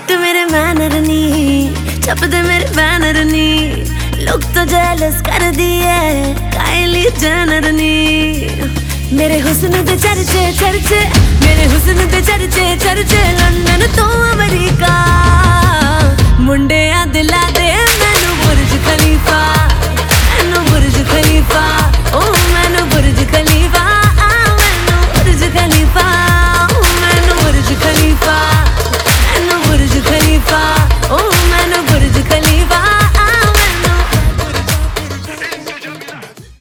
Suit मेरे manner नी, छपदे मेरे banner नी, लोग तो जेलस कर दिए काइली जेनर नी। मेरे हुस्न दे चर्चे चर्चे, मेरे हुस्न दे चर्चे चर्चे, लंदन तो अमरीका मुंडिया दिला दे मैनू बुर्ज खलीफा, मैनू बुर्ज खलीफा, ओ मैनू बुर्ज खलीफा।